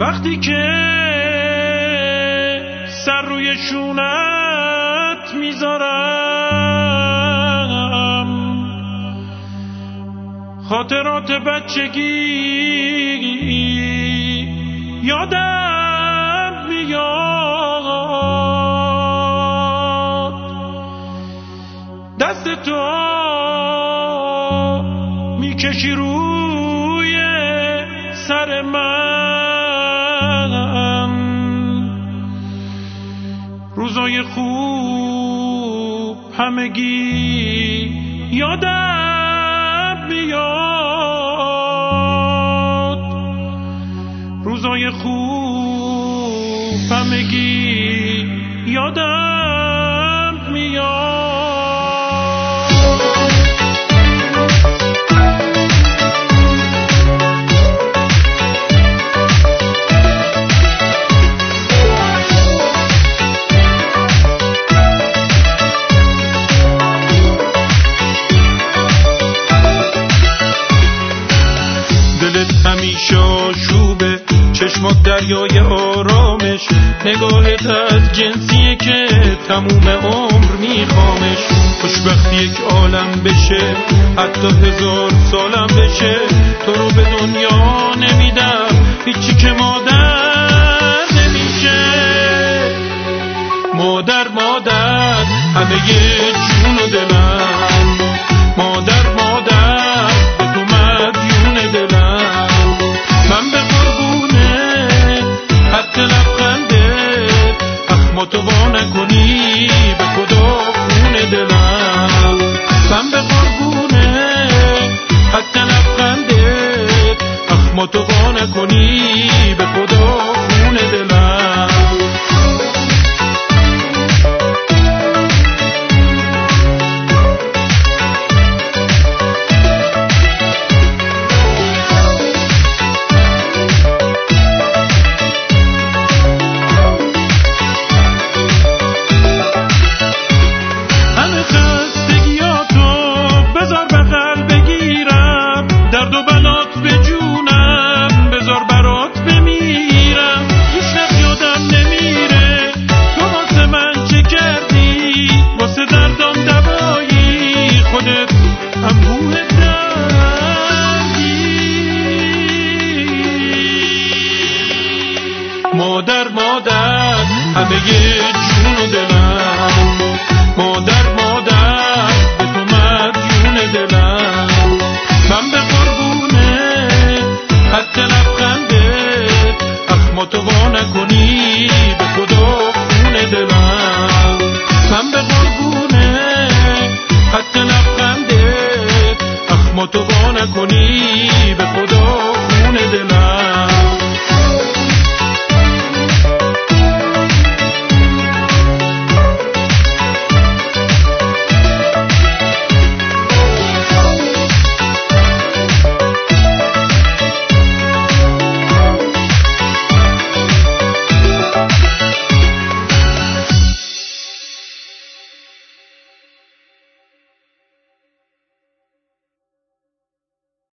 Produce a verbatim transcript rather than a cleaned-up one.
وقتی که سر روی شونت میذارم خاطرات بچگی یادم میاد، دست تو میکشی روی سر من، روزای خوب همگی یادم میاد، روزای خوب همگی یادم میاد. همیشه آشوبه، چشمات دریای آرامش، نگاهت از جنسیه که تموم عمر میخوامش. خوشبختی یک عالم بشه، حتی هزار سالم بشه، تو رو به دنیا نمیدم هیچی که مادر نمیشه. مادر مادر همه جون و دلم، مادر مادر به تو مدیون دلم. من به قربونه حتی لبخنده، اخماتو وا نکنی به خدا خون دلم. من به قربونه حتی لبخنده، اخماتو وا نکنی به خدا خون دلم. مادر مادر همه جون و دلم، مادر